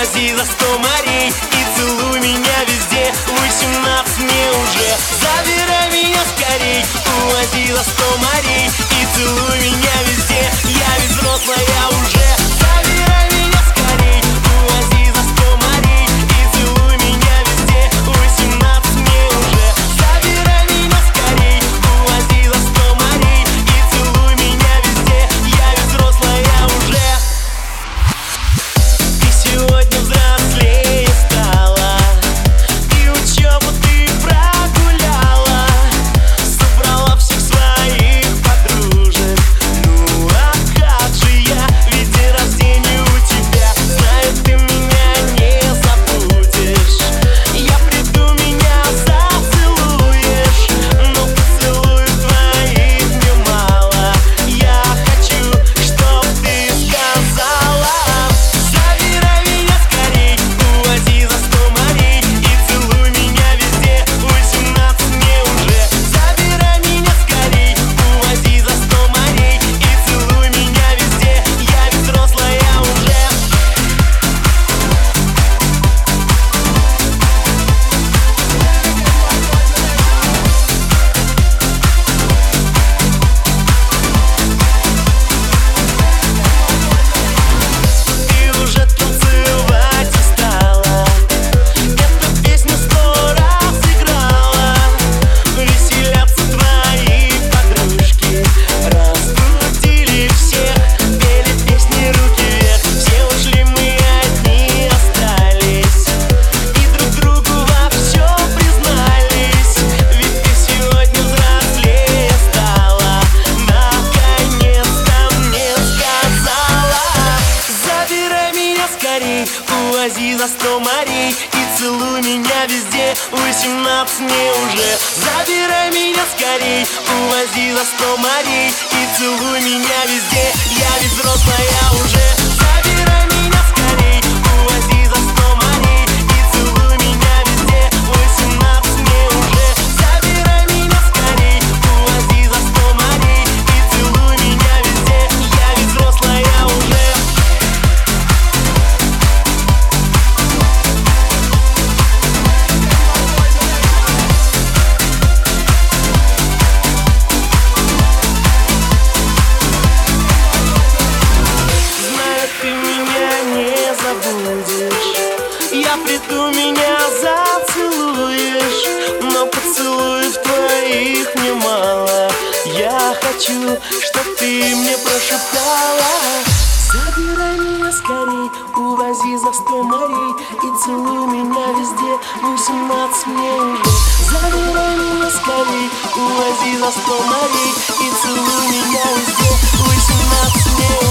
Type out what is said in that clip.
увози за 100 морей и целуй меня везде. 18 мне уже, забирай меня скорей, увози за 100 морей и целуй меня везде. Я ведь взрослая уже, забирай меня скорей, увози за 100 морей и целуй меня везде. 18 мне уже, забирай меня скорей, увози за 100 морей и целуй меня везде. Я ведь взрослая уже. Ты сегодня взрослее стала, и учебу ты прогуляла, собрала всех своих подружек. Ну а как же я, ведь день рождения у тебя. Знаю, ты меня не забудешь. Я приду, меня зацелуешь, но поцелуев твоих мне мало. Я хочу, чтоб ты сказала: забирай меня скорей, увози за 100 морей и целуй меня везде. 18 мне уже, забирай меня скорей, увози за 100 морей и целуй меня везде. Я ведь взрослая уже. Ты уже танцевать устала, эту песню 100 раз играла. Веселятся твои подружки, разбудили всех, пели песни руки вверх. Все ушли, мы одни остались, и друг другу во всем признались. Ведь ты сегодня взрослее стала, наконец-то мне сказала: забирай меня скорей, увози за 100 морей и целуй меня везде. 18 мне уже, забирай меня скорей, увози за 100 морей и целуй меня везде. Я ведь взрослая уже, забирай меня скорей, увози за 100 морей и целуй меня везде. 18 мне уже, забирай меня скорей, увози за 100 морей и целуй меня везде. Я ведь взрослая уже. Знаю, ты меня не забудешь. Я приду, меня зацелуешь, но поцелуев твоих мне мало. Я хочу, чтоб ты мне прошептала: забирай меня скорей, увози за 100 морей и целуй меня везде. 18 мне уже, забирай меня скорей, увози за 100 морей и целуй меня везде. 18 мне уже.